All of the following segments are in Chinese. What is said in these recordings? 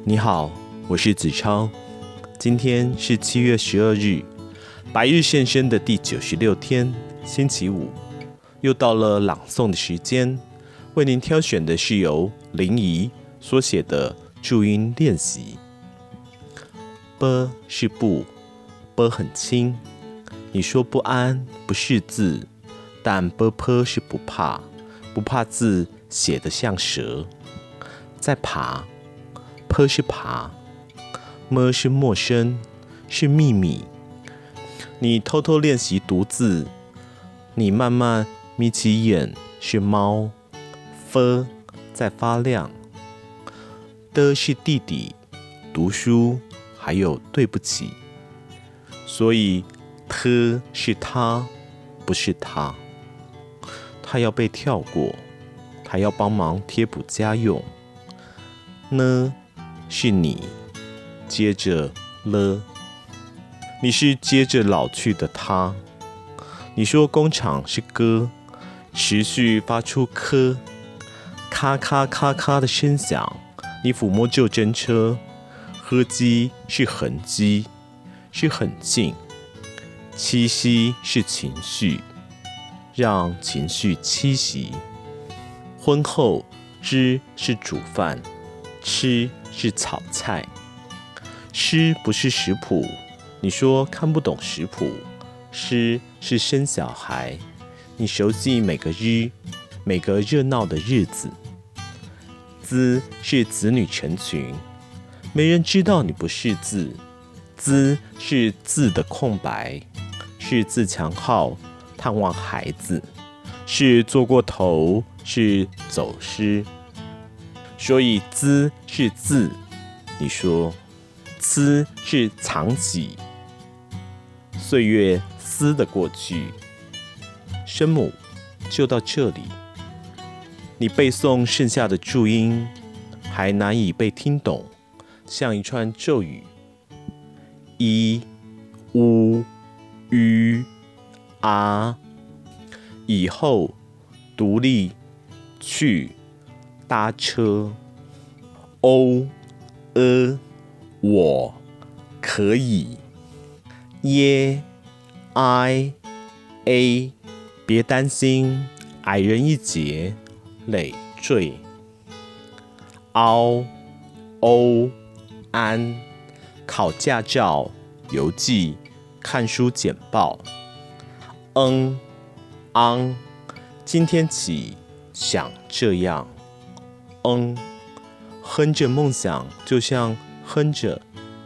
你好，我是子超。今天是7月12日，白日现身的第96天，星期五，又到了朗诵的时间。为您挑选的是由林怡所写的注音练习。b 是不，b 很轻。你说不安不是字，但 b 是不怕，不怕字写得像蛇。在爬，p 是爬，m 是陌生，是秘密。你偷偷练习读字，你慢慢眯起眼，是猫。f 在发亮，的是弟弟，读书，还有对不起。所以 t 是他，不是他。他要被跳过，他要帮忙贴补家用。呢是你，接着了，你是接着老去的他。你说工厂是歌，持续发出咔咔咔咔咔的声响。你抚摸旧真车，喝机是痕迹，是很近。栖息是情绪，让情绪栖息。婚后知是煮饭，吃是炒菜。诗不是食谱，你说看不懂食谱。诗是生小孩，你熟悉每个日，每个热闹的日子。资是子女成群，没人知道你不识字。资是字的空白，是自强号探望孩子，是做过头，是走失。所以资是字，你说思是藏起岁月思的过去。声母就到这里，你背诵剩下的注音还难以被听懂，像一串咒语。一、乌、吁、啊，以后、独立、去、搭车。欧、我、可以。耶、I、A， 别担心，矮人一截，累赘。凹、欧、安，考驾照、邮寄、看书简报。昂，今天起想这样。哼着梦想，就像哼着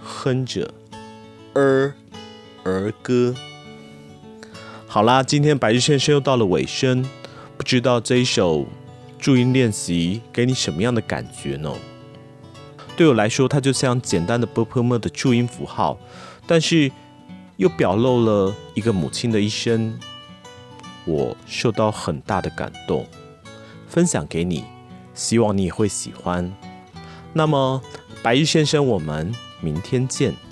儿歌。好啦，今天白日先生又到了尾声，不知道这一首注音练习给你什么样的感觉呢？对我来说，它就像简单的 /p/m 的注音符号，但是又表露了一个母亲的一生。我受到很大的感动，分享给你，希望你也会喜欢。那么，白日先生，我们明天见。